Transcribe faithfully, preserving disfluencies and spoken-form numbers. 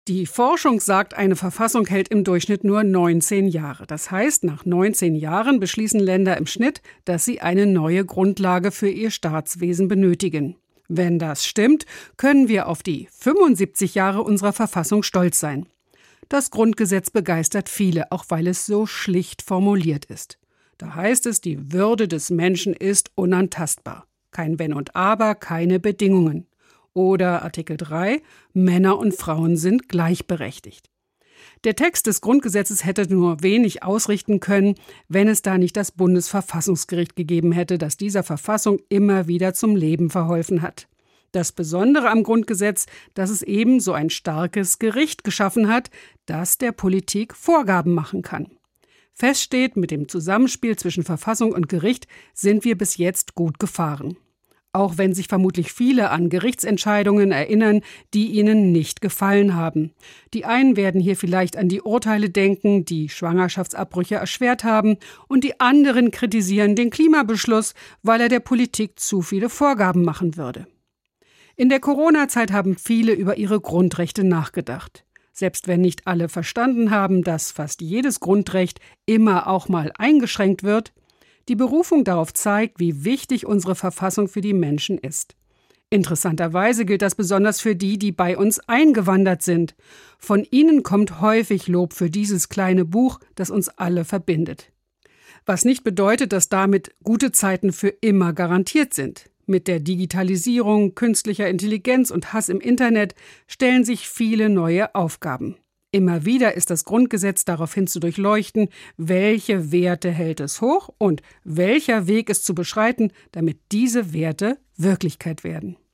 Die Forschung sagt, eine Verfassung hält im Durchschnitt nur neunzehn Jahre. Das heißt, nach neunzehn Jahren beschließen Länder im Schnitt, dass sie eine neue Grundlage für ihr Staatswesen benötigen. Wenn das stimmt, können wir auf die fünfundsiebzig Jahre unserer Verfassung stolz sein. Das Grundgesetz begeistert viele, auch weil es so schlicht formuliert ist. Da heißt es, die Würde des Menschen ist unantastbar. Kein Wenn und Aber, keine Bedingungen. Oder Artikel drei, Männer und Frauen sind gleichberechtigt. Der Text des Grundgesetzes hätte nur wenig ausrichten können, wenn es da nicht das Bundesverfassungsgericht gegeben hätte, das dieser Verfassung immer wieder zum Leben verholfen hat. Das Besondere am Grundgesetz, dass es eben so ein starkes Gericht geschaffen hat, das der Politik Vorgaben machen kann. Fest steht, mit dem Zusammenspiel zwischen Verfassung und Gericht sind wir bis jetzt gut gefahren. Auch wenn sich vermutlich viele an Gerichtsentscheidungen erinnern, die ihnen nicht gefallen haben. Die einen werden hier vielleicht an die Urteile denken, die Schwangerschaftsabbrüche erschwert haben, und die anderen kritisieren den Klimabeschluss, weil er der Politik zu viele Vorgaben machen würde. In der Corona-Zeit haben viele über ihre Grundrechte nachgedacht. Selbst wenn nicht alle verstanden haben, dass fast jedes Grundrecht immer auch mal eingeschränkt wird, die Berufung darauf zeigt, wie wichtig unsere Verfassung für die Menschen ist. Interessanterweise gilt das besonders für die, die bei uns eingewandert sind. Von ihnen kommt häufig Lob für dieses kleine Buch, das uns alle verbindet. Was nicht bedeutet, dass damit gute Zeiten für immer garantiert sind. Mit der Digitalisierung, künstlicher Intelligenz und Hass im Internet stellen sich viele neue Aufgaben. Immer wieder ist das Grundgesetz daraufhin zu durchleuchten, welche Werte hält es hoch und welcher Weg ist zu beschreiten, damit diese Werte Wirklichkeit werden.